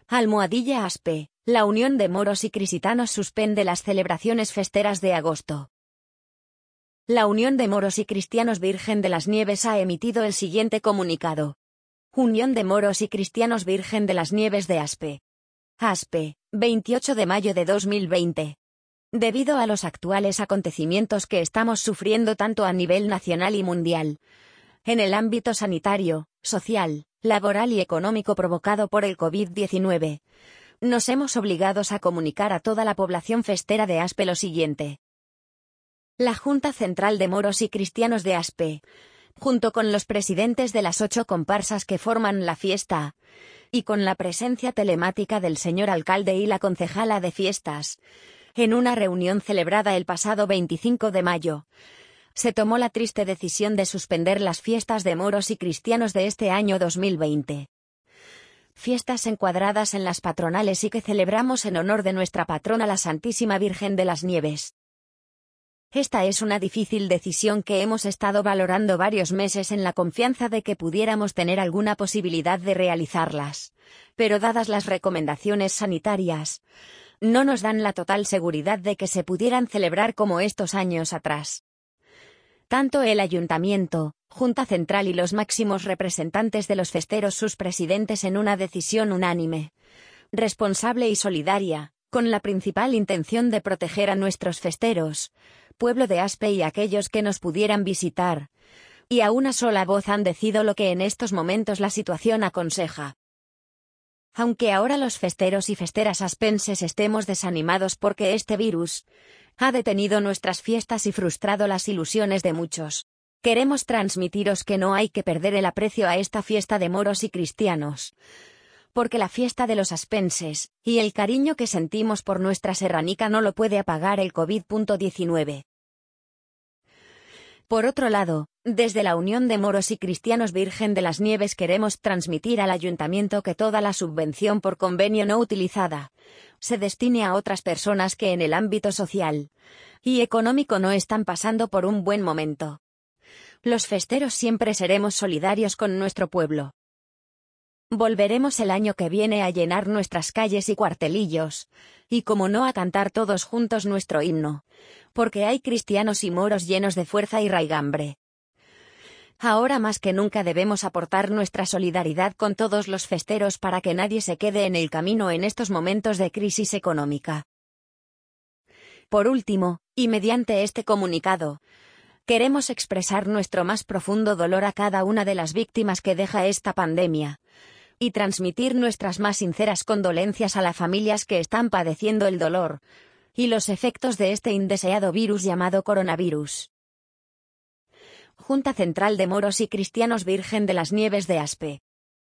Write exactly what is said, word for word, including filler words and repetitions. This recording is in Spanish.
Almohadilla Aspe, la Unión de Moros y Cristianos suspende las celebraciones festeras de agosto. La Unión de Moros y Cristianos Virgen de las Nieves ha emitido el siguiente comunicado. Unión de Moros y Cristianos Virgen de las Nieves de Aspe. Aspe, veintiocho de mayo de dos mil veinte. Debido a los actuales acontecimientos que estamos sufriendo tanto a nivel nacional y mundial, en el ámbito sanitario, social, laboral y económico provocado por el COVID diecinueve, nos hemos obligados a comunicar a toda la población festera de Aspe lo siguiente. La Junta Central de Moros y Cristianos de Aspe, junto con los presidentes de las ocho comparsas que forman la fiesta, y con la presencia telemática del señor alcalde y la concejala de fiestas, en una reunión celebrada el pasado veinticinco de mayo, se tomó la triste decisión de suspender las fiestas de moros y cristianos de este año dos mil veinte. Fiestas encuadradas en las patronales y que celebramos en honor de nuestra patrona la Santísima Virgen de las Nieves. Esta es una difícil decisión que hemos estado valorando varios meses en la confianza de que pudiéramos tener alguna posibilidad de realizarlas, pero dadas las recomendaciones sanitarias, no nos dan la total seguridad de que se pudieran celebrar como estos años atrás. Tanto el Ayuntamiento, Junta Central y los máximos representantes de los festeros, sus presidentes, en una decisión unánime, responsable y solidaria, con la principal intención de proteger a nuestros festeros, pueblo de Aspe y aquellos que nos pudieran visitar, y a una sola voz han decidido lo que en estos momentos la situación aconseja. Aunque ahora los festeros y festeras aspenses estemos desanimados porque este virus ha detenido nuestras fiestas y frustrado las ilusiones de muchos, queremos transmitiros que no hay que perder el aprecio a esta fiesta de moros y cristianos, porque la fiesta de los aspenses, y el cariño que sentimos por nuestra serranica no lo puede apagar el COVID diecinueve. Por otro lado, desde la Unión de Moros y Cristianos Virgen de las Nieves queremos transmitir al Ayuntamiento que toda la subvención por convenio no utilizada se destine a otras personas que en el ámbito social y económico no están pasando por un buen momento. Los festeros siempre seremos solidarios con nuestro pueblo. Volveremos el año que viene a llenar nuestras calles y cuartelillos, y como no a cantar todos juntos nuestro himno, porque hay cristianos y moros llenos de fuerza y raigambre. Ahora más que nunca debemos aportar nuestra solidaridad con todos los festeros para que nadie se quede en el camino en estos momentos de crisis económica. Por último, y mediante este comunicado, queremos expresar nuestro más profundo dolor a cada una de las víctimas que deja esta pandemia, y transmitir nuestras más sinceras condolencias a las familias que están padeciendo el dolor y los efectos de este indeseado virus llamado coronavirus. Junta Central de Moros y Cristianos Virgen de las Nieves de Aspe.